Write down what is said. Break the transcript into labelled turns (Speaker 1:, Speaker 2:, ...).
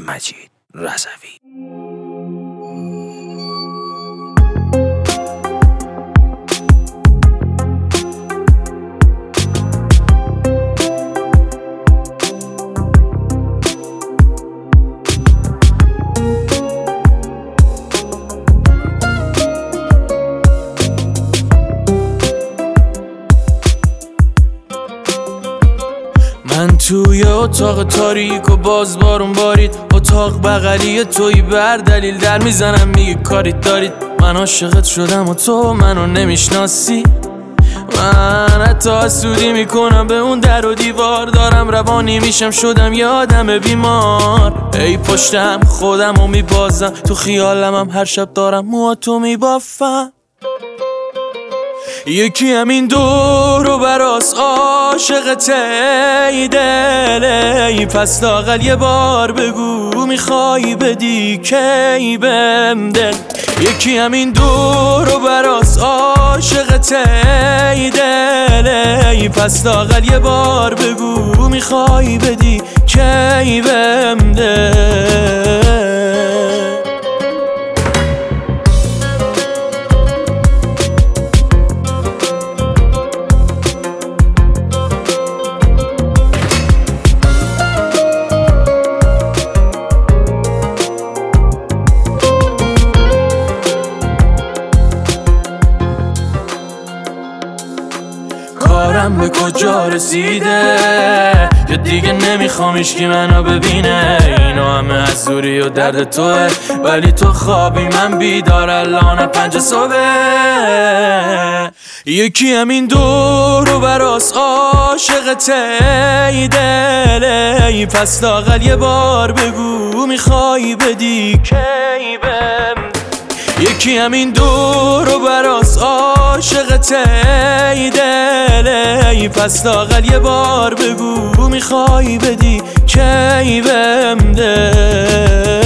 Speaker 1: مجید رضوی. من توی اتاق تاریک و باز بارون بارید، اتاق بغلی توی بر دلیل در میزنم میگه کاریت دارید. من عاشقت شدم و تو منو نمیشناسی. من حتی حسودی میکنم به اون در و دیوار، دارم روانی میشم شدم یه آدم بیمار. ای پشتم خودم رو میبازم، تو خیالم هم هر شب دارم موهاتو میبافم. یکی همین دور و براس عاشقته ای دل، ای پس لااقل یه بار بگو میخوای بدی کی بهم دل. یکی همین دور و براس عاشقته ای دل، ای پس لااقل یه بار بگو میخوای بدی کی بهم دل. کارم به کجا رسیده یا دیگه نمیخوام هیچکی منو ببینه؟ اینا همه از دوری و درد توه، ولی تو خوابی من بیدار الان 5 صبح. یکی همین دور و براس عاشقته ای دل، ای پس لااقل یه بار بگو میخوای بدی کی بهم. یکی همین دور و براس عاشقته ای دل، ای پس لااقل یه بار بگو میخوای بدی کی بهم دل.